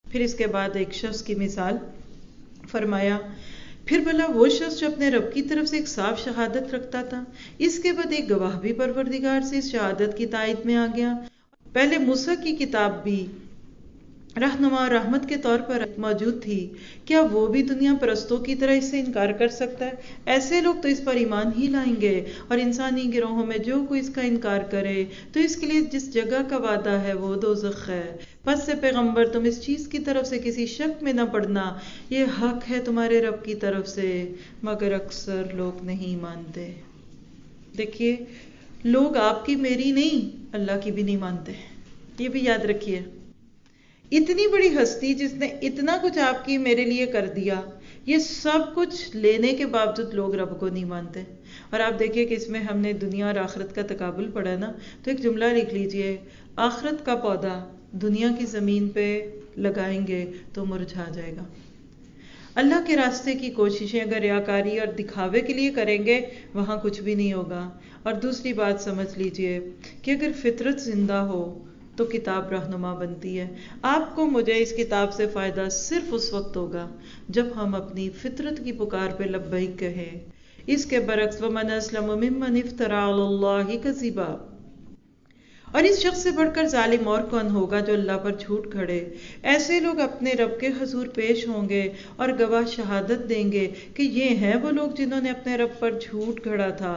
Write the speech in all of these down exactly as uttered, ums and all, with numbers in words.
پھر اس کے بعد ایک شخص کی مثال فرمایا، پھر بھلا وہ شخص جو اپنے رب کی طرف سے ایک صاف شہادت رکھتا تھا، اس کے بعد ایک گواہ بھی پروردگار سے اس شہادت کی تائید میں آ گیا، پہلے موسیٰ کی کتاب بھی رہنما اور رحمت کے طور پر موجود تھی، کیا وہ بھی دنیا پرستوں کی طرح اس سے انکار کر سکتا ہے؟ ایسے لوگ تو اس پر ایمان ہی لائیں گے، اور انسانی گروہوں میں جو کوئی اس کا انکار کرے تو اس کے لیے جس جگہ کا وعدہ ہے وہ دوزخ ہے۔ پس سے پیغمبر تم اس چیز کی طرف سے کسی شک میں نہ پڑنا، یہ حق ہے تمہارے رب کی طرف سے، مگر اکثر لوگ نہیں مانتے۔ دیکھیے، لوگ آپ کی میری نہیں، اللہ کی بھی نہیں مانتے، یہ بھی یاد رکھیے۔ اتنی بڑی ہستی جس نے اتنا کچھ آپ کی میرے لیے کر دیا، یہ سب کچھ لینے کے باوجود لوگ رب کو نہیں مانتے۔ اور آپ دیکھیے کہ اس میں ہم نے دنیا اور آخرت کا تقابل پڑھا نا، تو ایک جملہ لکھ لیجئے، آخرت کا پودا دنیا کی زمین پہ لگائیں گے تو مرجھا جائے گا۔ اللہ کے راستے کی کوششیں اگر ریاکاری اور دکھاوے کے لیے کریں گے، وہاں کچھ بھی نہیں ہوگا۔ اور دوسری بات سمجھ لیجئے کہ اگر فطرت زندہ ہو تو کتاب رہنما بنتی ہے۔ آپ کو مجھے اس کتاب سے فائدہ صرف اس وقت ہوگا جب ہم اپنی فطرت کی پکار پہ لبیک کہیں۔ اس کے برعکس وَمَنْ أَسْلَمُ مِمَّنِ افْتَرَىٰ عَلَى اللَّهِ كَذِبًا، اور اس شخص سے بڑھ کر ظالم اور کون ہوگا جو اللہ پر جھوٹ کھڑے۔ ایسے لوگ اپنے رب کے حضور پیش ہوں گے اور گواہ شہادت دیں گے کہ یہ ہیں وہ لوگ جنہوں نے اپنے رب پر جھوٹ گھڑا تھا۔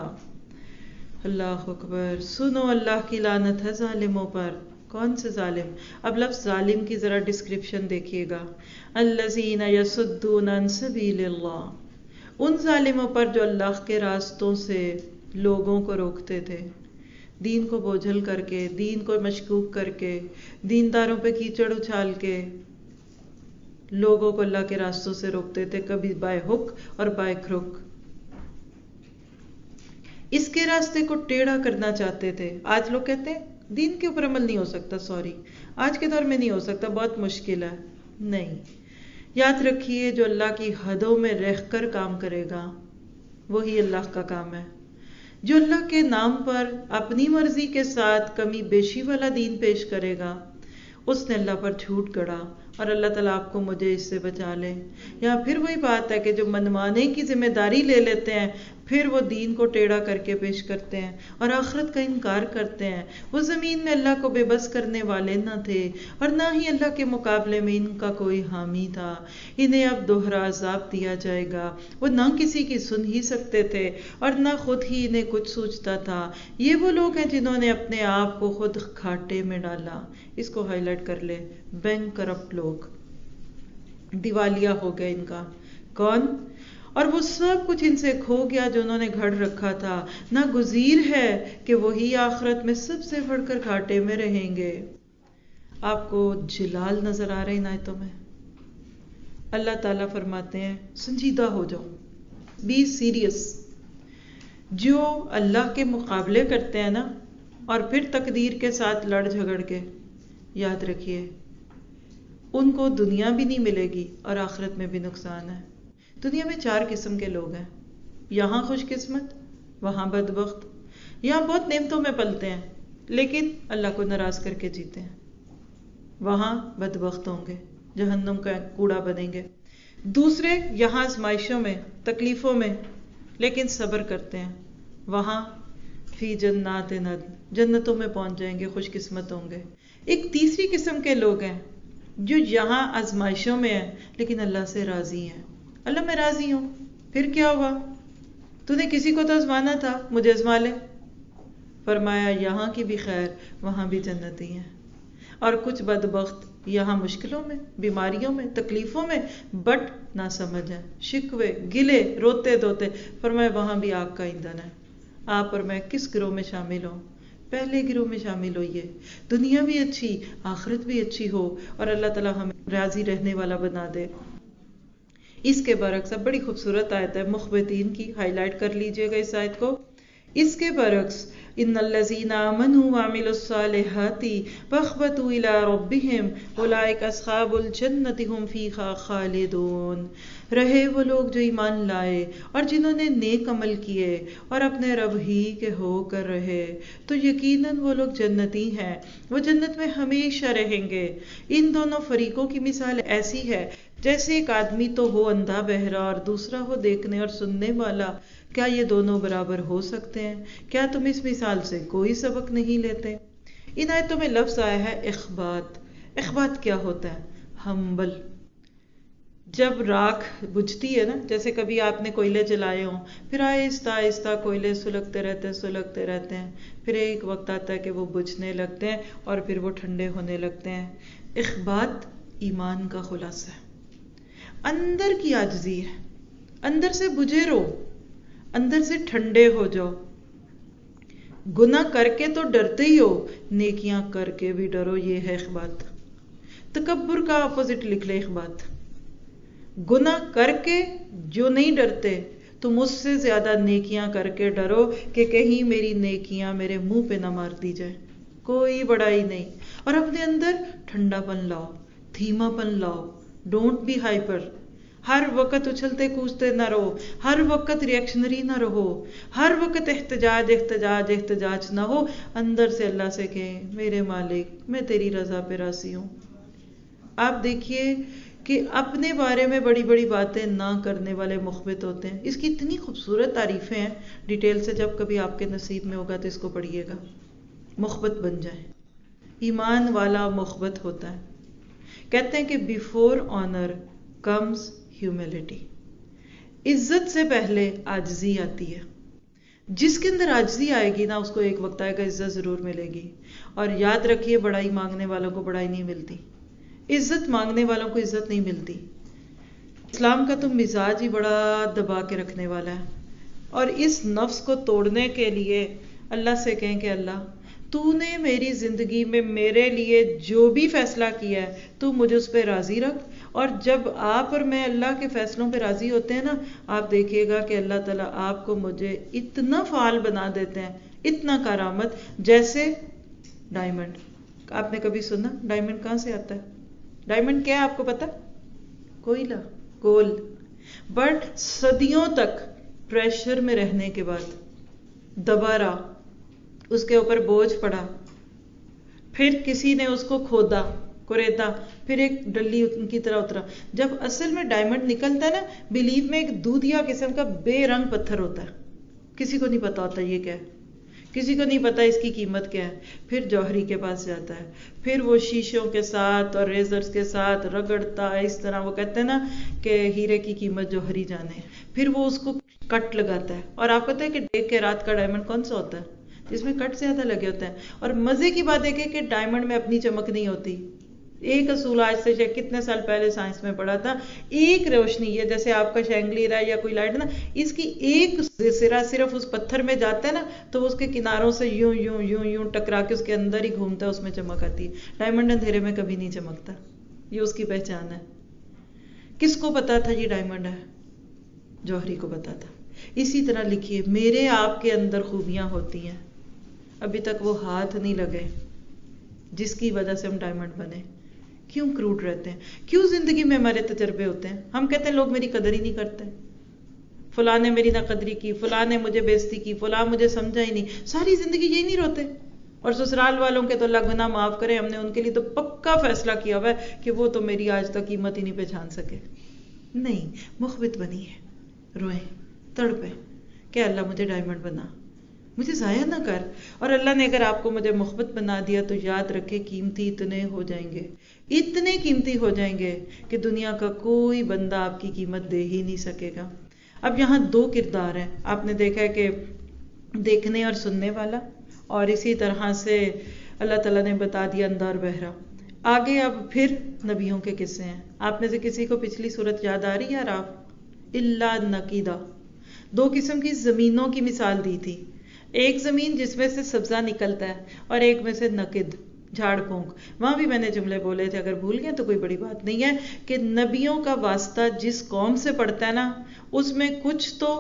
اللہ اکبر، سنو اللہ کی لعنت ہے ظالموں پر۔ کون سے ظالم؟ اب لفظ ظالم کی ذرا ڈسکرپشن دیکھیے گا، الذین یصدون عن سبیل اللہ، ان ظالموں پر جو اللہ کے راستوں سے لوگوں کو روکتے تھے، دین کو بوجھل کر کے، دین کو مشکوک کر کے، دینداروں پہ کیچڑ اچھال کے لوگوں کو اللہ کے راستوں سے روکتے تھے، کبھی بائے ہک اور بائے کھرک، اس کے راستے کو ٹیڑھا کرنا چاہتے تھے۔ آج لوگ کہتے ہیں دین کے اوپر عمل نہیں ہو سکتا، سوری آج کے دور میں نہیں ہو سکتا، بہت مشکل ہے۔ نہیں، یاد رکھیے جو اللہ کی حدوں میں رہ کر کام کرے گا وہی اللہ کا کام ہے۔ جو اللہ کے نام پر اپنی مرضی کے ساتھ کمی بیشی والا دین پیش کرے گا، اس نے اللہ پر جھوٹ گڑا، اور اللہ تعالیٰ آپ کو مجھے اس سے بچا لے۔ یا پھر وہی بات ہے کہ جو منوانے کی ذمہ داری لے لیتے ہیں، پھر وہ دین کو ٹیڑھا کر کے پیش کرتے ہیں اور آخرت کا انکار کرتے ہیں۔ وہ زمین میں اللہ کو بے بس کرنے والے نہ تھے، اور نہ ہی اللہ کے مقابلے میں ان کا کوئی حامی تھا۔ انہیں اب دوہرا عذاب دیا جائے گا، وہ نہ کسی کی سن ہی سکتے تھے اور نہ خود ہی انہیں کچھ سوچتا تھا۔ یہ وہ لوگ ہیں جنہوں نے اپنے آپ کو خود کھاٹے میں ڈالا۔ اس کو ہائی لائٹ کر لے، بینک کرپٹ لوگ، دیوالیہ ہو گیا ان کا۔ کون؟ اور وہ سب کچھ ان سے کھو گیا جو انہوں نے گھڑ رکھا تھا۔ ناگزیر ہے کہ وہی آخرت میں سب سے بڑھ کر گھاٹے میں رہیں گے۔ آپ کو جلال نظر آ رہے ہیں آیتوں میں؟ اللہ تعالیٰ فرماتے ہیں سنجیدہ ہو جاؤ، بی سیریس۔ جو اللہ کے مقابلے کرتے ہیں نا اور پھر تقدیر کے ساتھ لڑ جھگڑ کے، یاد رکھیے ان کو دنیا بھی نہیں ملے گی اور آخرت میں بھی نقصان ہے۔ دنیا میں چار قسم کے لوگ ہیں، یہاں خوش قسمت، وہاں بدبخت، یہاں بہت نعمتوں میں پلتے ہیں لیکن اللہ کو ناراض کر کے جیتے ہیں، وہاں بدبخت ہوں گے، جہنم کا کوڑا بنیں گے۔ دوسرے یہاں آزمائشوں میں، تکلیفوں میں لیکن صبر کرتے ہیں، وہاں فی جنات عدن، جنتوں میں پہنچ جائیں گے، خوش قسمت ہوں گے۔ ایک تیسری قسم کے لوگ ہیں جو یہاں آزمائشوں میں ہیں لیکن اللہ سے راضی ہیں۔ اللہ میں راضی ہوں، پھر کیا ہوا؟ تو نے کسی کو تو آزمانا تھا، مجھے آزما لے۔ فرمایا یہاں کی بھی خیر، وہاں بھی جنتی ہیں۔ اور کچھ بدبخت یہاں مشکلوں میں، بیماریوں میں، تکلیفوں میں، بٹ نہ سمجھ ہیں، شکوے، گلے، روتے دھوتے، فرمایا وہاں بھی آگ کا ایندھن ہے۔ آپ اور میں کس گروہ میں شامل ہوں؟ پہلے گروہ میں شامل ہوئیے، دنیا بھی اچھی، آخرت بھی اچھی ہو اور اللہ تعالیٰ ہمیں راضی رہنے والا بنا دے۔ اس کے برعکس اب بڑی خوبصورت آیت ہے مخبتین کی، ہائی لائٹ کر لیجئے گا اس آیت کو۔ اس کے برعکس ان الذین آمنوا وعملوا الصالحات واخبتوا الی ربہم اولئک اصحاب الجنۃ هم فیہا خالدون، رہے وہ لوگ جو ایمان لائے اور جنہوں نے نیک عمل کیے اور اپنے رب ہی کے ہو کر رہے، تو یقیناً وہ لوگ جنتی ہیں، وہ جنت میں ہمیشہ رہیں گے۔ ان دونوں فریقوں کی مثال ایسی ہے جیسے ایک آدمی تو ہو اندھا بہرا اور دوسرا ہو دیکھنے اور سننے والا، کیا یہ دونوں برابر ہو سکتے ہیں؟ کیا تم اس مثال سے کوئی سبق نہیں لیتے؟ ان آیتوں میں لفظ آیا ہے اخبات۔ اخبات کیا ہوتا ہے؟ ہمبل۔ جب راکھ بجھتی ہے نا، جیسے کبھی آپ نے کوئلے جلائے ہوں، پھر آہستہ آہستہ کوئلے سلگتے رہتے ہیں سلگتے رہتے ہیں، پھر ایک وقت آتا ہے کہ وہ بجھنے لگتے ہیں اور پھر وہ ٹھنڈے ہونے لگتے ہیں۔ اخبات ایمان کا خلاصہ ہے، اندر کی عاجزی ہے، اندر سے بجھے رہو، اندر سے ٹھنڈے ہو جاؤ۔ گناہ کر کے تو ڈرتے ہی ہو، نیکیاں کر کے بھی ڈرو، یہ ہے اخبات۔ تکبر کا اپوزٹ لکھ لے اخبات۔ گناہ کر کے جو نہیں ڈرتے، تم اس سے زیادہ نیکیاں کر کے ڈرو کہ کہیں میری نیکیاں میرے منہ پہ نہ مار دی جائے۔ کوئی بڑائی نہیں، اور اپنے اندر ٹھنڈا پن لاؤ، دھیما پن لاؤ، ڈونٹ بی ہائپر۔ ہر وقت اچھلتے کودتے نہ رہو، ہر وقت ریئیکشنری نہ رہو، ہر وقت احتجاج احتجاج احتجاج نہ ہو۔ اندر سے اللہ سے کہیں میرے مالک میں تیری رضا پہ راضی ہوں۔ آپ دیکھیے کہ اپنے بارے میں بڑی بڑی باتیں نہ کرنے والے مخبت ہوتے ہیں۔ اس کی اتنی خوبصورت تعریفیں ہیں، ڈیٹیل سے جب کبھی آپ کے نصیب میں ہوگا تو اس کو پڑھیے گا۔ مخبت بن جائیں، ایمان والا مخبت ہوتا ہے۔ کہتے ہیں کہ بیفور آنر کمز ہیوملٹی، عزت سے پہلے عاجزی آتی ہے۔ جس کے اندر عاجزی آئے گی نا، اس کو ایک وقت آئے گا عزت ضرور ملے گی۔ اور یاد رکھیے، بڑائی مانگنے والوں کو بڑائی نہیں ملتی، عزت مانگنے والوں کو عزت نہیں ملتی۔ اسلام کا تو مزاج ہی بڑا دبا کے رکھنے والا ہے، اور اس نفس کو توڑنے کے لیے اللہ سے کہیں کہ اللہ تو نے میری زندگی میں میرے لیے جو بھی فیصلہ کیا ہے تو مجھے اس پہ راضی رکھ۔ اور جب آپ اور میں اللہ کے فیصلوں پہ راضی ہوتے ہیں نا، آپ دیکھیے گا کہ اللہ تعالیٰ آپ کو مجھے اتنا فعال بنا دیتے ہیں، اتنا کارآمد، جیسے ڈائمنڈ۔ آپ نے کبھی سنا ڈائمنڈ کہاں سے آتا ہے؟ ڈائمنڈ کیا ہے آپ کو پتا؟ کوئلہ، گول۔ بٹ صدیوں تک پریشر میں رہنے کے بعد دبا رہا، اس کے اوپر بوجھ پڑا، پھر کسی نے اس کو کھودا کوریدا، پھر ایک ڈلی ان کی طرح اترا۔ جب اصل میں ڈائمنڈ نکلتا ہے نا، بلیف میں ایک دودھیا قسم کا بے رنگ پتھر ہوتا ہے، کسی کو نہیں پتا ہوتا یہ کیا ہے، کسی کو نہیں پتا اس کی قیمت کیا ہے۔ پھر جوہری کے پاس جاتا ہے، پھر وہ شیشوں کے ساتھ اور ریزرز کے ساتھ رگڑتا ہے، اس طرح وہ کہتے ہیں نا کہ ہیرے کی قیمت جوہری جانے، پھر وہ اس کو کٹ لگاتا ہے۔ اور آپ پتہ ہے کہ ڈے کے رات کا ڈائمنڈ کون سا ہوتا ہے؟ جس میں کٹ زیادہ لگے ہوتے ہیں۔ اور مزے کی بات ہے کہ ڈائمنڈ میں اپنی چمک نہیں ہوتی۔ ایک اصول آج سے کتنے سال پہلے سائنس میں پڑھا تھا، ایک روشنی ہے جیسے آپ کا شینگلیر ہے یا کوئی لائٹ نا، اس کی ایک سرا صرف اس پتھر میں جاتا ہے نا، تو اس کے کناروں سے یوں یوں یوں یوں ٹکرا کے اس کے اندر ہی گھومتا ہے، اس میں چمک آتی ہے۔ ڈائمنڈ اندھیرے میں کبھی نہیں چمکتا، یہ اس کی پہچان ہے۔ کس کو پتا تھا یہ ڈائمنڈ ہے؟ جوہری کو پتا تھا۔ اسی طرح لکھیے، میرے آپ کے اندر خوبیاں ہوتی ہیں، ابھی تک وہ ہاتھ نہیں لگے جس کی وجہ سے ہم ڈائمنڈ بنے۔ کیوں کروڈ رہتے ہیں؟ کیوں زندگی میں ہمارے تجربے ہوتے ہیں؟ ہم کہتے ہیں لوگ میری قدر ہی نہیں کرتے، فلاں نے میری نہ قدری کی، فلاں نے مجھے بے عزتی کی، فلاں مجھے سمجھا ہی نہیں۔ ساری زندگی یہی نہیں روتے؟ اور سسرال والوں کے تو اللہ گناہ معاف کرے، ہم نے ان کے لیے تو پکا فیصلہ کیا ہوا ہے کہ وہ تو میری آج تک قیمت ہی نہیں پہچان سکے۔ نہیں، مخبت بنی ہے، روئیں، تڑپیں کہ اللہ مجھے ڈائمنڈ بنا، مجھے ضائع نہ کر۔ اور اللہ نے اگر آپ کو مجھے مخبت بنا دیا تو یاد رکھے قیمتی اتنے ہو جائیں گے، اتنے قیمتی ہو جائیں گے کہ دنیا کا کوئی بندہ آپ کی قیمت دے ہی نہیں سکے گا۔ اب یہاں دو کردار ہیں، آپ نے دیکھا ہے کہ دیکھنے اور سننے والا، اور اسی طرح سے اللہ تعالیٰ نے بتا دیا اندھا اور بہرا۔ آگے اب پھر نبیوں کے قصے ہیں۔ آپ میں سے کسی کو پچھلی صورت یاد آ رہی ہے؟ آپ الا نقیدہ، دو قسم کی زمینوں کی مثال دی تھی، ایک زمین جس میں سے سبزہ نکلتا ہے اور ایک میں سے نقد، جھاڑ پھونک۔ وہاں بھی میں نے جملے بولے تھے، اگر بھول گئے تو کوئی بڑی بات نہیں ہے، کہ نبیوں کا واسطہ جس قوم سے پڑتا ہے نا، اس میں کچھ تو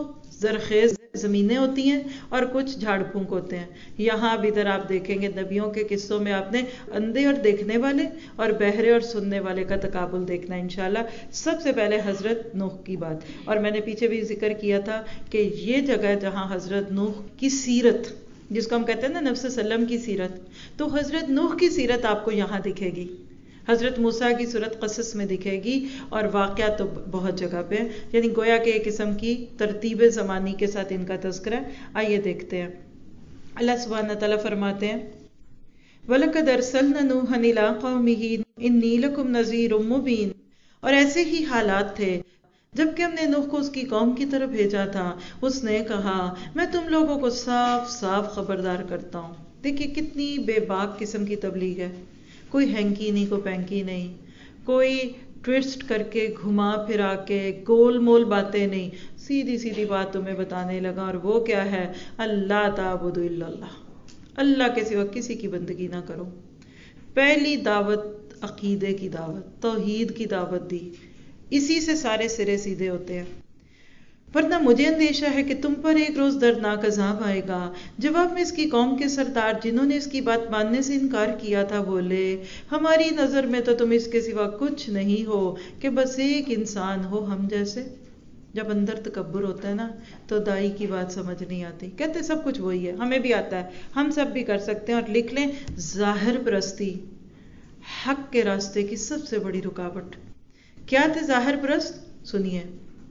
زرخیز زمینیں ہوتی ہیں اور کچھ جھاڑ پھونک ہوتے ہیں. یہاں بھی ادھر آپ دیکھیں گے نبیوں کے قصوں میں آپ نے اندھے اور دیکھنے والے اور بہرے اور سننے والے کا تقابل دیکھنا ہے انشاءاللہ. سب سے پہلے حضرت نوح کی بات، اور میں نے پیچھے بھی ذکر کیا تھا کہ یہ جگہ جہاں حضرت نوح کی سیرت، جس کو ہم کہتے ہیں نا نفس وسلم کی سیرت، تو حضرت نوح کی سیرت آپ کو یہاں دکھے گی. حضرت موسیٰ کی صورت قصص میں دکھے گی، اور واقعات تو بہت جگہ پہ ہیں، یعنی گویا کہ ایک قسم کی ترتیب زمانی کے ساتھ ان کا تذکرہ ہے. آئیے دیکھتے ہیں. اللہ سبحانہ تعالیٰ فرماتے ہیں وَلَقَدْ أَرْسَلْنَا نُوحًا إِلَىٰ قَوْمِهِ إِنِّي لَكُمْ نَذِيرٌ مُّبِينٌ. اور ایسے ہی حالات تھے جب کہ ہم نے نوح کو اس کی قوم کی طرف بھیجا تھا. اس نے کہا میں تم لوگوں کو صاف صاف خبردار کرتا ہوں. دیکھیے کتنی بے باک قسم کی تبلیغ ہے. کوئی ہینکی نہیں، کوئی پینکی نہیں، کوئی ٹویسٹ کر کے گھما پھرا کے گول مول باتیں نہیں، سیدھی سیدھی بات تمہیں بتانے لگا. اور وہ کیا ہے؟ اللہ تعبدوا الا اللہ، اللہ کے سوا کسی کی بندگی نہ کرو. پہلی دعوت عقیدے کی دعوت، توحید کی دعوت دی. اسی سے سارے سرے سیدھے ہوتے ہیں. ورنہ مجھے اندیشہ ہے کہ تم پر ایک روز دردناک عذاب آئے گا. جواب میں اس کی قوم کے سردار جنہوں نے اس کی بات ماننے سے انکار کیا تھا بولے ہماری نظر میں تو تم اس کے سوا کچھ نہیں ہو کہ بس ایک انسان ہو ہم جیسے. جب اندر تکبر ہوتا ہے نا تو دائی کی بات سمجھ نہیں آتی. کہتے سب کچھ وہی ہے، ہمیں بھی آتا ہے، ہم سب بھی کر سکتے ہیں. اور لکھ لیں ظاہر پرستی حق کے راستے کی سب سے بڑی رکاوٹ. کیا تھے ظاہر پرست؟ سنیے.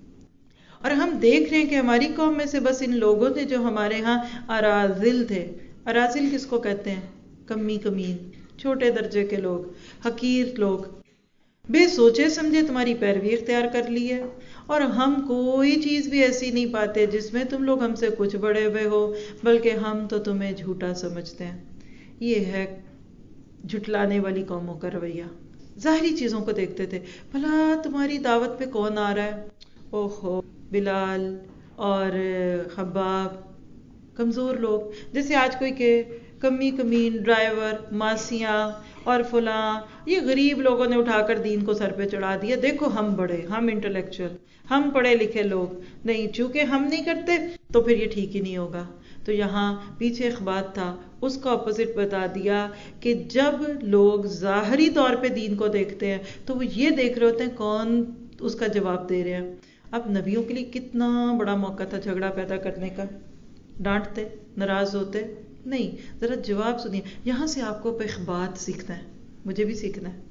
اور ہم دیکھ رہے ہیں کہ ہماری قوم میں سے بس ان لوگوں نے جو ہمارے ہاں اراذل تھے. اراذل کس کو کہتے ہیں؟ کمی کمین، چھوٹے درجے کے لوگ، حقیر لوگ، بے سوچے سمجھے تمہاری پیروی اختیار کر لی ہے. اور ہم کوئی چیز بھی ایسی نہیں پاتے جس میں تم لوگ ہم سے کچھ بڑے ہوئے ہو، بلکہ ہم تو تمہیں جھوٹا سمجھتے ہیں. یہ ہے جھٹلانے والی قوموں کا رویہ. ظاہری چیزوں کو دیکھتے تھے. بھلا تمہاری دعوت پہ کون آ رہا ہے؟ اوہو بلال اور خباب، کمزور لوگ. جیسے آج کوئی کہ کمی کمین ڈرائیور، ماسیاں اور فلاں، یہ غریب لوگوں نے اٹھا کر دین کو سر پہ چڑھا دیا. دیکھو ہم بڑے، ہم انٹلیکچوئل، ہم پڑھے لکھے لوگ نہیں، چونکہ ہم نہیں کرتے تو پھر یہ ٹھیک ہی نہیں ہوگا. تو یہاں پیچھے ایک بات تھا، اس کا اپوزٹ بتا دیا کہ جب لوگ ظاہری طور پہ دین کو دیکھتے ہیں تو وہ یہ دیکھ رہے ہوتے ہیں کون اس کا جواب دے رہے ہیں. اب نبیوں کے لیے کتنا بڑا موقع تھا جھگڑا پیدا کرنے کا. ڈانٹتے، ناراض ہوتے نہیں. ذرا جواب سنیے. یہاں سے آپ کو ایک بات سیکھنا ہے، مجھے بھی سیکھنا ہے.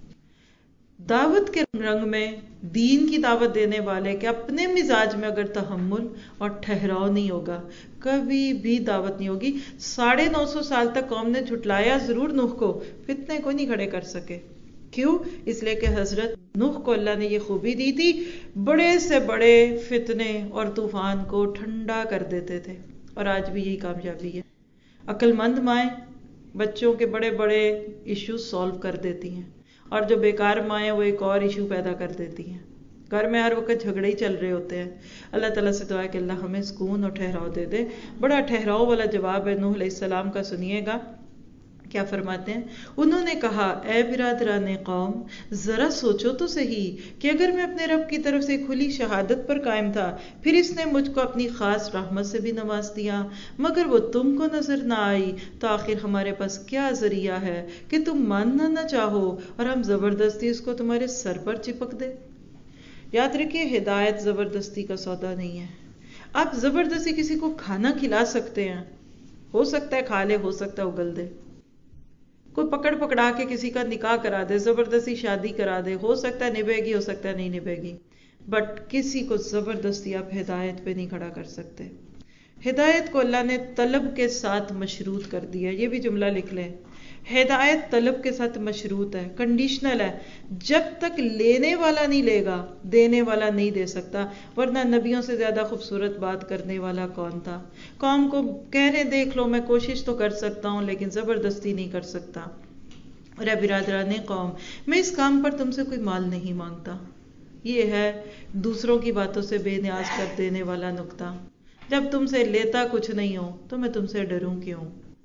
دعوت کے رنگ میں دین کی دعوت دینے والے کے اپنے مزاج میں اگر تحمل اور ٹھہراؤ نہیں ہوگا کبھی بھی دعوت نہیں ہوگی. ساڑھے نو سو سال تک قوم نے جھٹلایا ضرور نوح کو، فتنے کو نہیں کھڑے کر سکے. کیوں؟ اس لیے کہ حضرت نوح کو اللہ نے یہ خوبی دی تھی، بڑے سے بڑے فتنے اور طوفان کو ٹھنڈا کر دیتے تھے. اور آج بھی یہی کامیابی ہے. عقل مند مائیں بچوں کے بڑے بڑے ایشو سولو کر دیتی ہیں، اور جو بیکار مائیں وہ ایک اور ایشو پیدا کر دیتی ہیں. گھر میں ہر وقت جھگڑے ہی چل رہے ہوتے ہیں. اللہ تعالیٰ سے دعا ہے کہ اللہ ہمیں سکون اور ٹھہراؤ دے دے. بڑا ٹھہراؤ والا جواب ہے نوح علیہ السلام کا. سنیے گا کیا فرماتے ہیں. انہوں نے کہا اے برادران قوم، ذرا سوچو تو صحیح کہ اگر میں اپنے رب کی طرف سے کھلی شہادت پر قائم تھا، پھر اس نے مجھ کو اپنی خاص رحمت سے بھی نواز دیا، مگر وہ تم کو نظر نہ آئی، تو آخر ہمارے پاس کیا ذریعہ ہے کہ تم ماننا نہ چاہو اور ہم زبردستی اس کو تمہارے سر پر چپک دے. یاد رکھیے ہدایت زبردستی کا سودا نہیں ہے. آپ زبردستی کسی کو کھانا کھلا سکتے ہیں، ہو سکتا ہے کھا لے، ہو سکتا ہے اگل دے. کوئی پکڑ پکڑا کے کسی کا نکاح کرا دے، زبردستی شادی کرا دے، ہو سکتا ہے نبھے گی، ہو سکتا ہے نہیں نبھے گی. بٹ کسی کو زبردستی آپ ہدایت پہ نہیں کھڑا کر سکتے. ہدایت کو اللہ نے طلب کے ساتھ مشروط کر دیا. یہ بھی جملہ لکھ لیں، ہدایت طلب کے ساتھ مشروط ہے، کنڈیشنل ہے. جب تک لینے والا نہیں لے گا دینے والا نہیں دے سکتا. ورنہ نبیوں سے زیادہ خوبصورت بات کرنے والا کون تھا؟ قوم کو کہہ رہے دیکھ لو میں کوشش تو کر سکتا ہوں لیکن زبردستی نہیں کر سکتا. اور اے برادران قوم، میں اس کام پر تم سے کوئی مال نہیں مانگتا. یہ ہے دوسروں کی باتوں سے بے نیاز کر دینے والا نقطہ. جب تم سے لیتا کچھ نہیں ہو تو میں تم سے ڈروں کیوں؟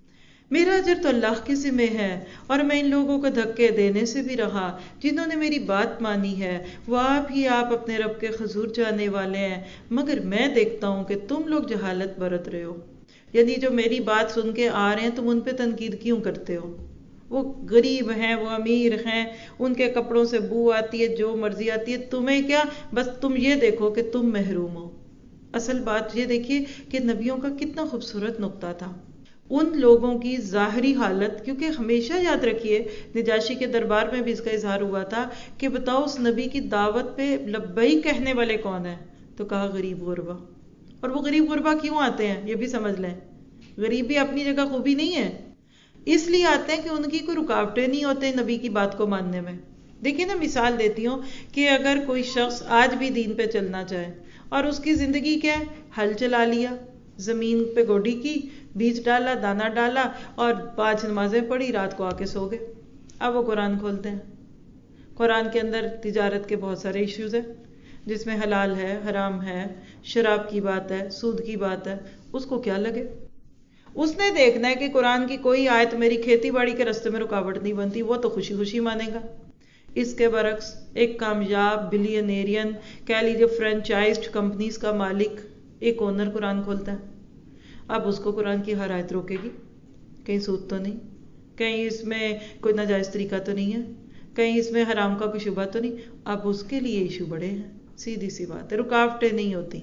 میرا اجر تو اللہ کے ذمہ ہے، اور میں ان لوگوں کو دھکے دینے سے بھی رہا جنہوں نے میری بات مانی ہے۔ وہ آپ ہی آپ اپنے رب کے حضور جانے والے ہیں، مگر میں دیکھتا ہوں کہ تم لوگ جہالت برت رہے ہو۔ یعنی جو میری بات سن کے آ رہے ہیں تم ان پہ تنقید کیوں کرتے ہو؟ وہ غریب ہیں، وہ امیر ہیں، ان کے کپڑوں سے بو آتی ہے، جو مرضی آتی ہے، تمہیں کیا؟ بس تم یہ دیکھو کہ تم محروم ہو۔ اصل بات یہ دیکھیے کہ نبیوں کا کتنا خوبصورت نقطہ تھا۔ ان لوگوں کی ظاہری حالت، کیونکہ ہمیشہ یاد رکھیے نجاشی کے دربار میں بھی اس کا اظہار ہوا تھا کہ بتاؤ اس نبی کی دعوت پہ لبیک کہنے والے کون ہیں؟ تو کہا غریب غربا۔ اور وہ غریب غربا کیوں آتے ہیں یہ بھی سمجھ لیں۔ غریبی اپنی جگہ خوبی نہیں ہے، اس لیے آتے ہیں کہ ان کی کوئی رکاوٹیں نہیں ہوتے نبی کی بات کو ماننے میں۔ دیکھیں نا، مثال دیتی ہوں کہ اگر کوئی شخص آج بھی دین پہ چلنا چاہے اور اس کی زندگی کیا ہے؟ ہل چلا لیا، زمین پہ گوڈی کی، بیج ڈالا، دانا ڈالا اور پانچ نمازیں پڑھی، رات کو آ کے سو گئے۔ اب وہ قرآن کھولتے ہیں، قرآن کے اندر تجارت کے بہت سارے ایشوز ہیں جس میں حلال ہے، حرام ہے، شراب کی بات ہے، سود کی بات ہے، اس کو کیا لگے؟ اس نے دیکھنا ہے کہ قرآن کی کوئی آیت میری کھیتی باڑی کے رستے میں رکاوٹ نہیں بنتی، وہ تو خوشی خوشی مانے گا۔ اس کے برعکس ایک کامیاب بلینیرین، کہہ لیجیے فرینچائزڈ کمپنیز کا مالک، ایک اونر قرآن کھولتا ہے، اب اس کو قرآن کی ہر آیت روکے گی؟ کہیں سود تو نہیں، کہیں اس میں کوئی ناجائز طریقہ تو نہیں ہے، کہیں اس میں حرام کا کوئی شبہ تو نہیں؟ اب اس کے لیے ایشو بڑے ہیں، سیدھی سی بات ہے، رکاوٹیں نہیں ہوتی۔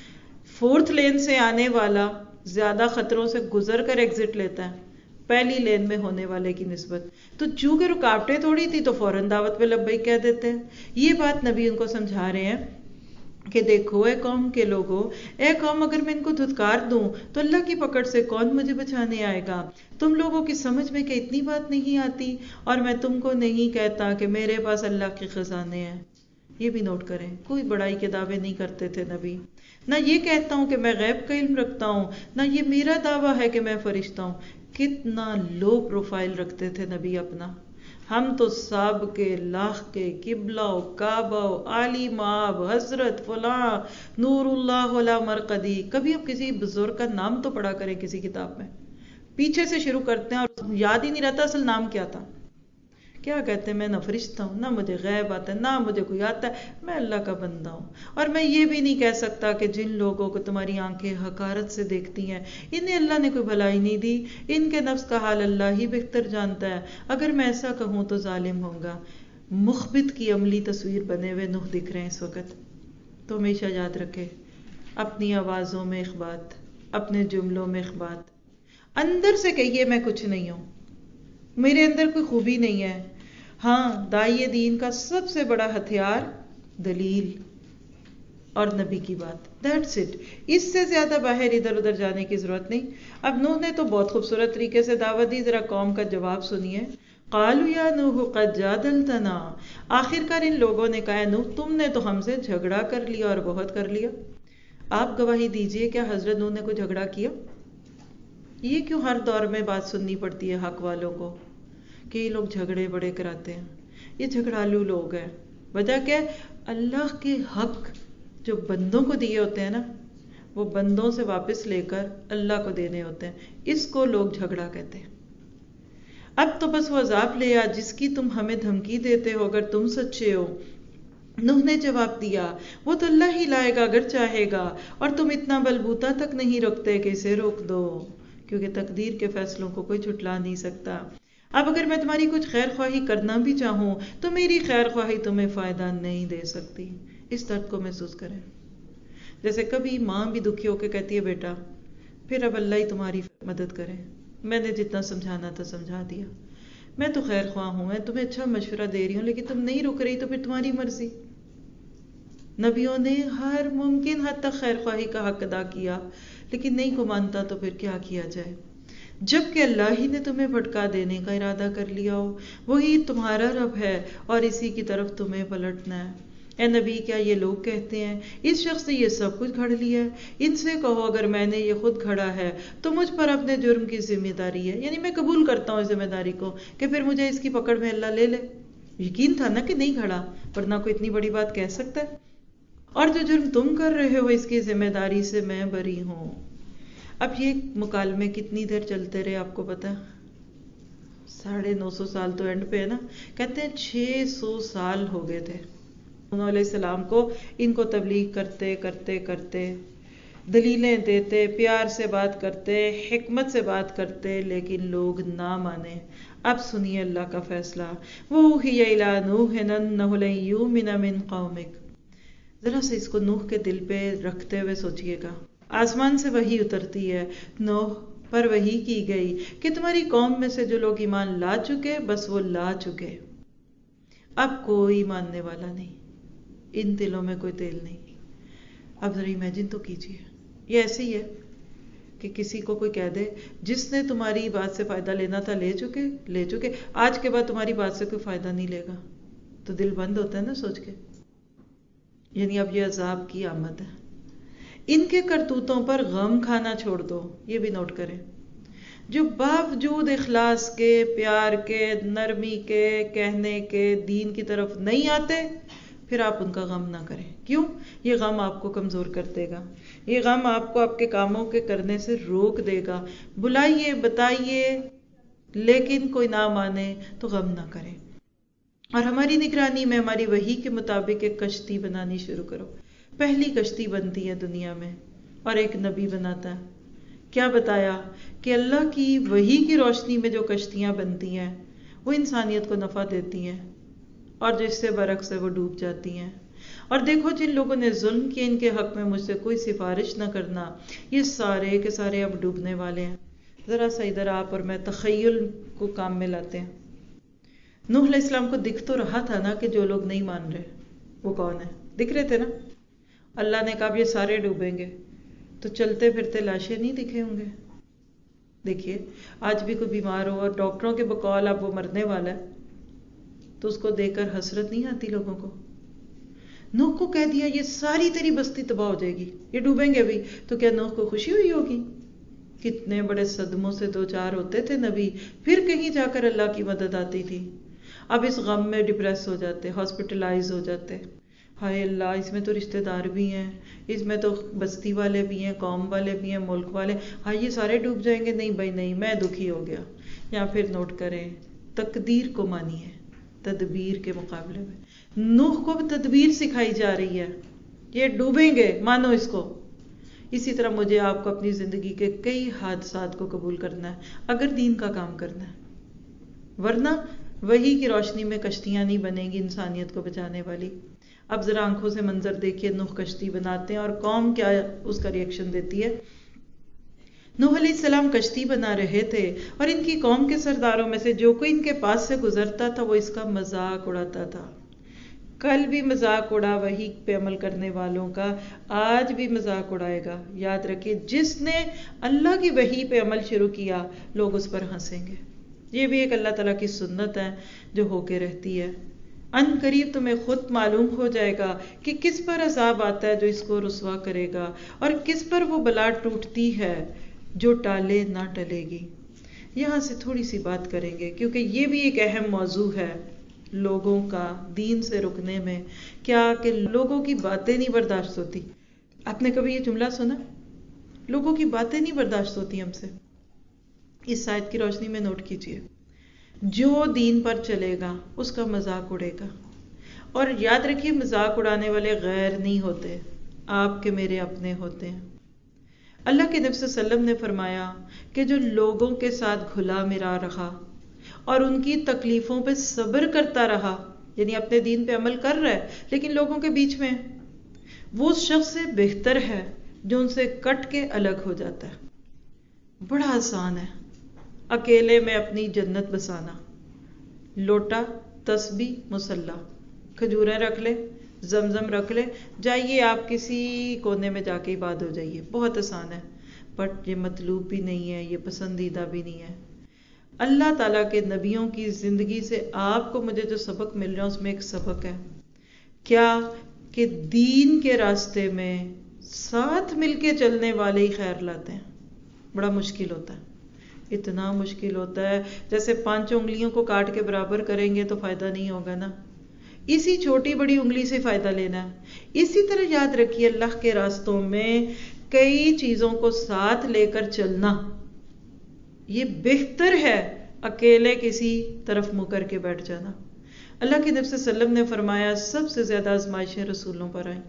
فورتھ لین سے آنے والا زیادہ خطروں سے گزر کر ایگزٹ لیتا ہے پہلی لین میں ہونے والے کی نسبت۔ تو چونکہ رکاوٹیں تھوڑی تھی تو فوراً دعوت پہ لبیک کہہ دیتے ہیں۔ یہ بات نبی ان کو سمجھا رہے ہیں کہ دیکھو اے قوم کے لوگوں، اے قوم اگر میں ان کو دھتکار دوں تو اللہ کی پکڑ سے کون مجھے بچانے آئے گا؟ تم لوگوں کی سمجھ میں کہ اتنی بات نہیں آتی، اور میں تم کو نہیں کہتا کہ میرے پاس اللہ کے خزانے ہیں۔ یہ بھی نوٹ کریں، کوئی بڑائی کے دعوے نہیں کرتے تھے نبی۔ نہ یہ کہتا ہوں کہ میں غیب کا علم رکھتا ہوں، نہ یہ میرا دعویٰ ہے کہ میں فرشتہ ہوں۔ کتنا لو پروفائل رکھتے تھے نبی اپنا۔ ہم تو ساب کے، لاخ کے، قبلہ و کعبہ و عالی مآب، حضرت فلاں، نور اللہ علی مرقدی۔ کبھی اب کسی بزرگ کا نام تو پڑھا کریں کسی کتاب میں، پیچھے سے شروع کرتے ہیں اور یاد ہی نہیں رہتا اصل نام کیا تھا۔ کیا کہتے ہیں؟ میں نہ فرشتہ ہوں، نہ مجھے غیب آتا ہے، نہ مجھے کوئی آتا ہے، میں اللہ کا بندہ ہوں۔ اور میں یہ بھی نہیں کہہ سکتا کہ جن لوگوں کو تمہاری آنکھیں حقارت سے دیکھتی ہیں انہیں اللہ نے کوئی بھلائی نہیں دی، ان کے نفس کا حال اللہ ہی بہتر جانتا ہے، اگر میں ایسا کہوں تو ظالم ہوں گا۔ مخبت کی عملی تصویر بنے ہوئے نوح دکھ رہے ہیں اس وقت۔ تو ہمیشہ یاد رکھے، اپنی آوازوں میں اخبات، اپنے جملوں میں اخبات، اندر سے کہیے میں کچھ نہیں ہوں، میرے اندر کوئی خوبی نہیں ہے۔ ہاں، داعی دین کا سب سے بڑا ہتھیار دلیل اور نبی کی بات، دیٹس اٹ۔ اس سے زیادہ باہر ادھر ادھر جانے کی ضرورت نہیں۔ اب نوح نے تو بہت خوبصورت طریقے سے دعوت دی، ذرا قوم کا جواب سنیے۔ قالوا یا نوح قد جادلتنا، آخر کار ان لوگوں نے کہا نوح تم نے تو ہم سے جھگڑا کر لیا اور بہت کر لیا۔ آپ گواہی دیجئے، کیا حضرت نوح نے کوئی جھگڑا کیا؟ یہ کیوں ہر دور میں بات سننی پڑتی ہے حق والوں کو کہ یہ لوگ جھگڑے بڑے کراتے ہیں، یہ جھگڑالو لوگ ہیں؟ وجہ کیا ہے؟ اللہ کے حق جو بندوں کو دیے ہوتے ہیں نا، وہ بندوں سے واپس لے کر اللہ کو دینے ہوتے ہیں، اس کو لوگ جھگڑا کہتے ہیں۔ اب تو بس وہ عذاب لے آ جس کی تم ہمیں دھمکی دیتے ہو اگر تم سچے ہو۔ نوح نے جواب دیا وہ تو اللہ ہی لائے گا اگر چاہے گا، اور تم اتنا بلبوتا تک نہیں رکھتے کہ اسے روک دو، کیونکہ تقدیر کے فیصلوں کو کوئی جھٹلا نہیں سکتا۔ اب اگر میں تمہاری کچھ خیر خواہی کرنا بھی چاہوں تو میری خیر خواہی تمہیں فائدہ نہیں دے سکتی۔ اس درد کو محسوس کریں، جیسے کبھی ماں بھی دکھی ہو کے کہتی ہے بیٹا پھر اب اللہ ہی تمہاری مدد کرے، میں نے جتنا سمجھانا تھا سمجھا دیا، میں تو خیر خواہ ہوں، میں تمہیں اچھا مشورہ دے رہی ہوں لیکن تم نہیں رک رہی تو پھر تمہاری مرضی۔ نبیوں نے ہر ممکن حد تک خیر خواہی کا حق ادا کیا، لیکن نہیں کو مانتا تو پھر کیا کیا جائے؟ جب کہ اللہ ہی نے تمہیں بھٹکا دینے کا ارادہ کر لیا ہو، وہی تمہارا رب ہے اور اسی کی طرف تمہیں پلٹنا ہے۔ اے نبی، کیا یہ لوگ کہتے ہیں اس شخص نے یہ سب کچھ گھڑ لیا ہے؟ ان سے کہو اگر میں نے یہ خود گھڑا ہے تو مجھ پر اپنے جرم کی ذمہ داری ہے، یعنی میں قبول کرتا ہوں اس ذمہ داری کو کہ پھر مجھے اس کی پکڑ میں اللہ لے لے۔ یقین تھا نا کہ نہیں گھڑا، ورنہ کوئی اتنی بڑی بات کہہ سکتا ہے؟ اور جو جرم تم کر رہے ہو اس کی ذمہ داری سے میں بری ہوں۔ اب یہ مکالمے کتنی دیر چلتے رہے آپ کو پتا ہے؟ ساڑھے نو سو سال تو اینڈ پہ ہے نا، کہتے ہیں چھ سو سال ہو گئے تھے انہوں علیہ السلام کو ان کو تبلیغ کرتے کرتے کرتے، دلیلیں دیتے، پیار سے بات کرتے، حکمت سے بات کرتے، لیکن لوگ نہ مانے۔ اب سنیے اللہ کا فیصلہ، وَأُوحِيَ إِلَىٰ نُوحٍ أَنَّهُ لَن يُؤْمِنَ مِن قَوْمِكَ۔ ذرا سے اس کو نوح کے دل پہ رکھتے ہوئے سوچئے گا۔ آسمان سے وحی اترتی ہے، نوح پر وحی کی گئی کہ تمہاری قوم میں سے جو لوگ ایمان لا چکے بس وہ لا چکے، اب کوئی ماننے والا نہیں، ان دلوں میں کوئی تیل نہیں۔ اب ذرا امیجن تو کیجئے، یہ ایسے ہی ہے کہ کسی کو کوئی کہہ دے جس نے تمہاری بات سے فائدہ لینا تھا لے چکے لے چکے آج کے بعد تمہاری بات سے کوئی فائدہ نہیں لے گا، تو دل بند ہوتا ہے نا سوچ کے۔ یعنی اب یہ عذاب کی آمد ہے، ان کے کرتوتوں پر غم کھانا چھوڑ دو۔ یہ بھی نوٹ کریں، جو باوجود اخلاص کے، پیار کے، نرمی کے، کہنے کے دین کی طرف نہیں آتے، پھر آپ ان کا غم نہ کریں۔ کیوں؟ یہ غم آپ کو کمزور کر دے گا، یہ غم آپ کو آپ کے کاموں کے کرنے سے روک دے گا۔ بلائیے، بتائیے، لیکن کوئی نہ مانے تو غم نہ کریں، اور ہماری نگرانی میں ہماری وحی کے مطابق ایک کشتی بنانی شروع کرو۔ پہلی کشتی بنتی ہے دنیا میں، اور ایک نبی بناتا ہے۔ کیا بتایا کہ اللہ کی وحی کی روشنی میں جو کشتیاں بنتی ہیں وہ انسانیت کو نفع دیتی ہیں، اور جو اس سے برعکس ہے وہ ڈوب جاتی ہیں۔ اور دیکھو جن لوگوں نے ظلم کیا ان کے حق میں مجھ سے کوئی سفارش نہ کرنا، یہ سارے کے سارے اب ڈوبنے والے ہیں۔ ذرا سا ادھر آپ اور میں تخیل کو کام میں لاتے ہیں۔ نوح علیہ السلام کو دکھ تو رہا تھا نا کہ جو لوگ نہیں مان رہے وہ کون ہے، دکھ رہے تھے نا۔ اللہ نے کہا یہ سارے ڈوبیں گے، تو چلتے پھرتے لاشیں نہیں دکھے ہوں گے۔ دیکھیے آج بھی کوئی بیمار ہو اور ڈاکٹروں کے بقول اب وہ مرنے والا ہے، تو اس کو دیکھ کر حسرت نہیں آتی لوگوں کو؟ نوح کو کہہ دیا یہ ساری تیری بستی تباہ ہو جائے گی، یہ ڈوبیں گے بھی، تو کیا نوح کو خوشی ہوئی ہوگی؟ کتنے بڑے صدموں سے دو چار ہوتے تھے نبی، پھر کہیں جا کر اللہ کی مدد آتی تھی۔ اب اس غم میں ڈپریس ہو جاتے، ہاسپٹلائز ہو جاتے، ہائے اللہ اس میں تو رشتہ دار بھی ہیں، اس میں تو بستی والے بھی ہیں، قوم والے بھی ہیں، ملک والے، ہائے یہ سارے ڈوب جائیں گے، نہیں بھائی نہیں، میں دکھی ہو گیا۔ یا پھر نوٹ کریں، تقدیر کو مانیے تدبیر کے مقابلے میں۔ نوح کو تدبیر سکھائی جا رہی ہے، یہ ڈوبیں گے، مانو اس کو۔ اسی طرح مجھے آپ کو اپنی زندگی کے کئی حادثات کو قبول کرنا ہے اگر دین کا کام کرنا ہے، ورنہ وحی کی روشنی میں کشتیاں نہیں بنیں گی انسانیت کو بچانے والی۔ اب ذرا آنکھوں سے منظر دیکھیے، نوح کشتی بناتے ہیں اور قوم کیا اس کا ریئیکشن دیتی ہے۔ نوح علیہ السلام کشتی بنا رہے تھے اور ان کی قوم کے سرداروں میں سے جو کوئی ان کے پاس سے گزرتا تھا وہ اس کا مذاق اڑاتا تھا۔ کل بھی مذاق اڑا وحی پہ عمل کرنے والوں کا، آج بھی مذاق اڑائے گا۔ یاد رکھیے جس نے اللہ کی وحی پہ عمل شروع کیا لوگ اس پر ہنسیں گے۔ یہ بھی ایک اللہ تعالیٰ کی سنت ہے جو ہو کے رہتی ہے۔ ان قریب تمہیں خود معلوم ہو جائے گا کہ کس پر عذاب آتا ہے جو اس کو رسوا کرے گا، اور کس پر وہ بلا ٹوٹتی ہے جو ٹالے نہ ٹلے گی۔ یہاں سے تھوڑی سی بات کریں گے کیونکہ یہ بھی ایک اہم موضوع ہے لوگوں کا دین سے رکنے میں، کیا کہ لوگوں کی باتیں نہیں برداشت ہوتی۔ آپ نے کبھی یہ جملہ سنا؟ لوگوں کی باتیں نہیں برداشت ہوتی ہم سے۔ اس آیت کی روشنی میں نوٹ کیجئے، جو دین پر چلے گا اس کا مذاق اڑے گا، اور یاد رکھیے مذاق اڑانے والے غیر نہیں ہوتے، آپ کے میرے اپنے ہوتے ہیں۔ اللہ کے نبی صلی اللہ علیہ وسلم نے فرمایا کہ جو لوگوں کے ساتھ گھلا ملا رہا اور ان کی تکلیفوں پہ صبر کرتا رہا، یعنی اپنے دین پہ عمل کر رہا ہے لیکن لوگوں کے بیچ میں، وہ اس شخص سے بہتر ہے جو ان سے کٹ کے الگ ہو جاتا ہے۔ بڑا آسان ہے اکیلے میں اپنی جنت بسانا، لوٹا، تسبیح، مصلی، کھجوریں رکھ لے، زمزم رکھ لے، جائیے آپ کسی کونے میں جا کے عبادت ہو جائیے، بہت آسان ہے، بٹ یہ مطلوب بھی نہیں ہے، یہ پسندیدہ بھی نہیں ہے۔ اللہ تعالیٰ کے نبیوں کی زندگی سے آپ کو مجھے جو سبق مل رہا ہے اس میں ایک سبق ہے، کیا کہ دین کے راستے میں ساتھ مل کے چلنے والے ہی خیر لاتے ہیں۔ بڑا مشکل ہوتا ہے، اتنا مشکل ہوتا ہے جیسے پانچ انگلیوں کو کاٹ کے برابر کریں گے تو فائدہ نہیں ہوگا نا، اسی چھوٹی بڑی انگلی سے فائدہ لینا ہے۔ اسی طرح یاد رکھیے اللہ کے راستوں میں کئی چیزوں کو ساتھ لے کر چلنا یہ بہتر ہے اکیلے کسی طرف منہ کر کے بیٹھ جانا۔ اللہ کے نبی صلی اللہ علیہ وسلم نے فرمایا سب سے زیادہ آزمائشیں رسولوں پر آئیں،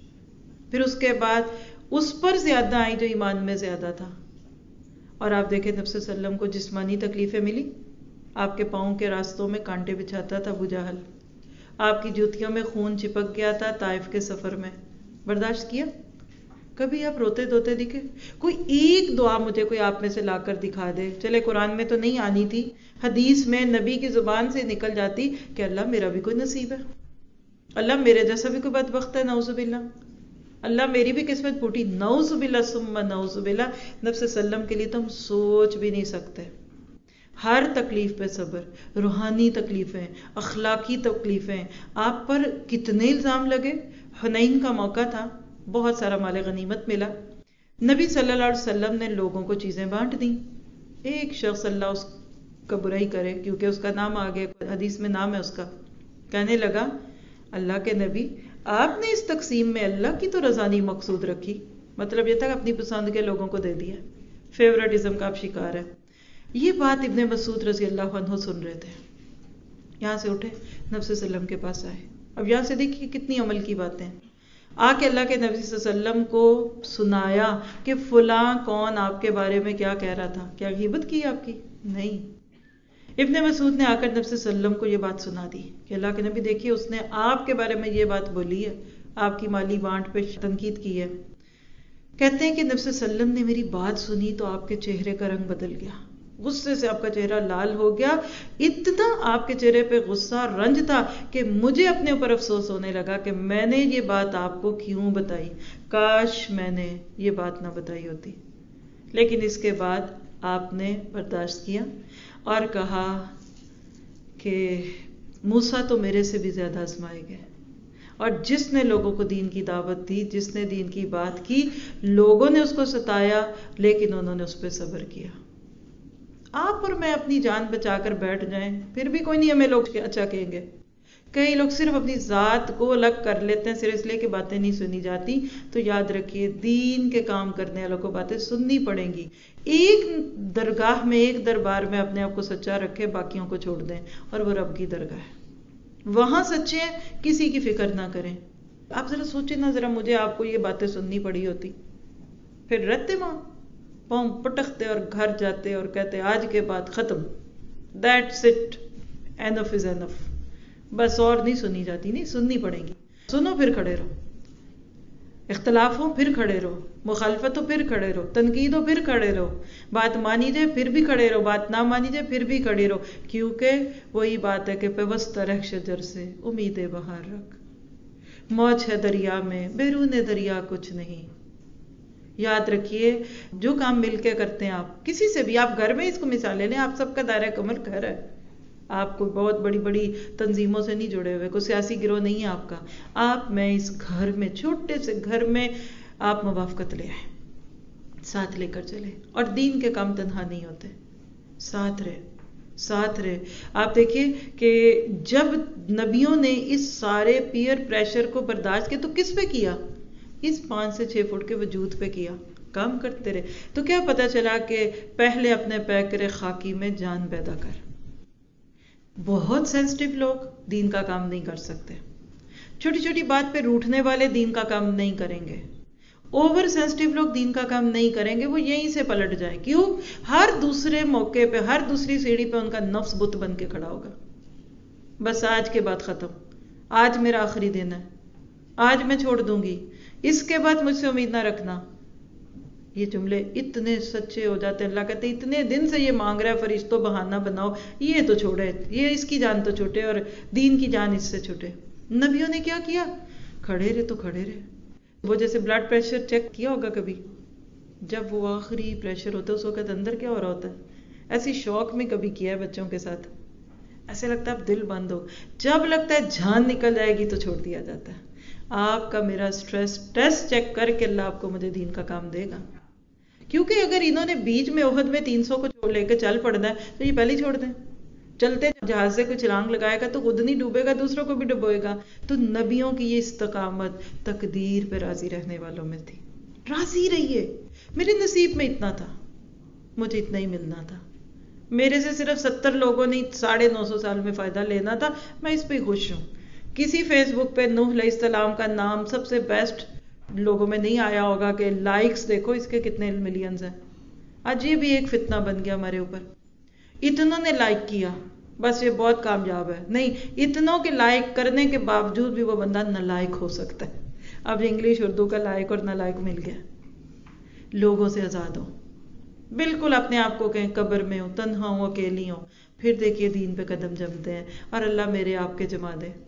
پھر اس کے بعد اس پر زیادہ آئیں جو ایمان میں زیادہ تھا۔ اور آپ دیکھیں نبی صلی اللہ علیہ وسلم کو جسمانی تکلیفیں ملی، آپ کے پاؤں کے راستوں میں کانٹے بچھاتا تھا ابو جہل، آپ کی جوتیوں میں خون چپک گیا تھا طائف کے سفر میں، برداشت کیا؟ کبھی آپ روتے دھوتے دکھے؟ کوئی ایک دعا مجھے کوئی آپ میں سے لا کر دکھا دے، چلے قرآن میں تو نہیں آنی تھی، حدیث میں نبی کی زبان سے نکل جاتی کہ اللہ میرا بھی کوئی نصیب ہے، اللہ میرے جیسا بھی کوئی بدبخت ہے، نعوذ باللہ، اللہ میری بھی قسمت پھوٹی، نعوذ باللہ ثم نعوذ باللہ۔ نبی صلی اللہ علیہ وسلم کے لیے تو ہم سوچ بھی نہیں سکتے۔ ہر تکلیف پہ صبر، روحانی تکلیفیں، اخلاقی تکلیفیں، آپ پر کتنے الزام لگے۔ حنین کا موقع تھا، بہت سارا مال غنیمت ملا، نبی صلی اللہ علیہ وسلم نے لوگوں کو چیزیں بانٹ دیں، ایک شخص اللہ اس کا برائی کرے کیونکہ اس کا نام آ گیا، حدیث میں نام ہے اس کا، کہنے لگا اللہ کے نبی آپ نے اس تقسیم میں اللہ کی تو رضا نہیں مقصود رکھی، مطلب یہ تھا کہ اپنی پسند کے لوگوں کو دے دیا، فیورٹزم کا آپ شکار ہے۔ یہ بات ابن مسعود رضی اللہ عنہ سن رہے تھے، یہاں سے اٹھے نبی صلی اللہ علیہ وسلم کے پاس آئے، اب یہاں سے دیکھیے کتنی عمل کی باتیں، آ کے اللہ کے نبی صلی اللہ علیہ وسلم کو سنایا کہ فلاں کون آپ کے بارے میں کیا کہہ رہا تھا، کیا غیبت کی آپ کی؟ نہیں۔ ابن مسعود نے آ کر نبی صلی اللہ علیہ وسلم کو یہ بات سنا دی کہ اللہ کے نبی دیکھیے اس نے آپ کے بارے میں یہ بات بولی ہے، آپ کی مالی بانٹ پہ تنقید کی ہے۔ کہتے ہیں کہ نبی صلی اللہ علیہ وسلم نے میری بات سنی تو آپ کے چہرے کا رنگ بدل گیا، غصے سے آپ کا چہرہ لال ہو گیا، اتنا آپ کے چہرے پہ غصہ رنج تھا کہ مجھے اپنے اوپر افسوس ہونے لگا کہ میں نے یہ بات آپ کو کیوں بتائی، کاش میں نے یہ بات نہ بتائی ہوتی۔ لیکن اس کے بعد آپ نے برداشت کیا اور کہا کہ موسیٰ تو میرے سے بھی زیادہ آزمائے گئے، اور جس نے لوگوں کو دین کی دعوت دی، جس نے دین کی بات کی، لوگوں نے اس کو ستایا لیکن انہوں نے اس پہ صبر کیا۔ آپ اور میں اپنی جان بچا کر بیٹھ جائیں پھر بھی کوئی نہیں ہمیں لوگ اچھا کہیں گے۔ کئی لوگ صرف اپنی ذات کو الگ کر لیتے ہیں صرف اس لیے کہ باتیں نہیں سنی جاتی، تو یاد رکھیے دین کے کام کرنے والوں کو باتیں سننی پڑیں گی۔ ایک درگاہ میں ایک دربار میں اپنے آپ کو سچا رکھے، باقیوں کو چھوڑ دیں، اور وہ رب کی درگاہ ہے، وہاں سچے ہیں، کسی کی فکر نہ کریں۔ آپ ذرا سوچیں نا، ذرا مجھے آپ کو یہ باتیں سننی پڑی ہوتی، پھر رہتے وہاں پاؤں پٹکتے اور گھر جاتے اور کہتے آج کے بعد ختم، that's it, enough is enough, بس اور نہیں سنی جاتی، نہیں سننی پڑیں گی۔ سنو پھر کھڑے رہو، اختلاف ہو پھر کھڑے رہو، مخالفت ہو پھر کھڑے رہو، تنقید ہو پھر کھڑے رہو، بات مانی جائے پھر بھی کھڑے رہو، بات نہ مانی جائے پھر بھی کھڑے رہو، کیونکہ وہی بات ہے کہ پیوستہ رہ شجر سے امید بہار رکھ، موج ہے دریا میں بیرون دریا کچھ نہیں۔ یاد رکھیے جو کام مل کے کرتے ہیں، آپ کسی سے بھی، آپ گھر میں اس کو مثال لے لیں، آپ سب کا دائرہ کمر گھر ہے، آپ کو بہت بڑی بڑی تنظیموں سے نہیں جڑے ہوئے، کوئی سیاسی گروہ نہیں ہے آپ کا، آپ میں اس گھر میں چھوٹے سے گھر میں آپ موافقت لے آئے، ساتھ لے کر چلے، اور دین کے کام تنہا نہیں ہوتے، ساتھ رہے ساتھ رہے۔ آپ دیکھیے کہ جب نبیوں نے اس سارے پیئر پریشر کو برداشت کیا تو کس پہ کیا؟ اس پانچ سے چھ فٹ کے وجود پہ کیا، کام کرتے رہے، تو کیا پتا چلا کہ پہلے اپنے پیکر خاکی میں جان پیدا کر۔ بہت سینسٹیو لوگ دین کا کام نہیں کر سکتے، چھوٹی چھوٹی بات پہ روٹھنے والے دین کا کام نہیں کریں گے، اوور سینسٹیو لوگ دین کا کام نہیں کریں گے، وہ یہیں سے پلٹ جائیں۔ کیوں؟ ہر دوسرے موقع پہ، ہر دوسری سیڑھی پہ ان کا نفس بت بن کے کھڑا ہوگا، بس آج کے بعد ختم، آج میرا آخری دن ہے، آج میں چھوڑ دوں گی، اس کے بعد مجھ سے امید نہ رکھنا۔ یہ جملے اتنے سچے ہو جاتے ہیں، اللہ کہتے ہیں اتنے دن سے یہ مانگ رہا ہے فرشتوں بہانہ بناؤ، یہ تو چھوڑے، یہ اس کی جان تو چھوٹے اور دین کی جان اس سے چھوٹے۔ نبیوں نے کیا کیا؟ کھڑے رہے تو کھڑے رہے۔ وہ جیسے بلڈ پریشر چیک کیا ہوگا کبھی، جب وہ آخری پریشر ہوتا ہے اس وقت اندر کیا ہو رہا ہوتا ہے، ایسی شوق میں کبھی کیا ہے بچوں کے ساتھ، ایسے لگتا ہے اب دل بند ہو، جب لگتا ہے جان نکل جائے گی تو چھوڑ دیا جاتا ہے۔ آپ کا میرا سٹریس ٹیسٹ چیک کر کے اللہ آپ کو مجھے دین کا کام دے گا، کیونکہ اگر انہوں نے بیچ میں احد میں تین سو کو لے کے چل پڑنا ہے تو یہ پہلے ہی چھوڑ دیں، چلتے جہاز سے کوئی چھلانگ لگائے گا تو خود نہیں ڈوبے گا، دوسروں کو بھی ڈبوئے گا۔ تو نبیوں کی یہ استقامت تقدیر پہ راضی رہنے والوں میں تھی، راضی رہیے. میرے نصیب میں اتنا تھا، مجھے اتنا ہی ملنا تھا. میرے سے صرف ستر لوگوں نے ساڑھے نو سو سال میں فائدہ لینا تھا. میں اس پہ خوش ہوں. کسی فیس بک پہ نوح علیہ السلام کا نام سب سے بیسٹ لوگوں میں نہیں آیا ہوگا کہ لائکس دیکھو اس کے کتنے ملینز ہیں. آج یہ بھی ایک فتنہ بن گیا ہمارے اوپر. اتنوں نے لائک کیا بس یہ بہت کامیاب ہے. نہیں، اتنوں کے لائک کرنے کے باوجود بھی وہ بندہ نالائق ہو سکتا ہے. اب انگلش اردو کا لائق اور نالائق مل گیا. لوگوں سے آزاد ہو، بالکل اپنے آپ کو کہیں قبر میں ہو، تنہا ہو، اکیلی ہو، پھر دیکھیے دین پہ قدم جمتے ہیں اور اللہ میرے آپ کے جما دے.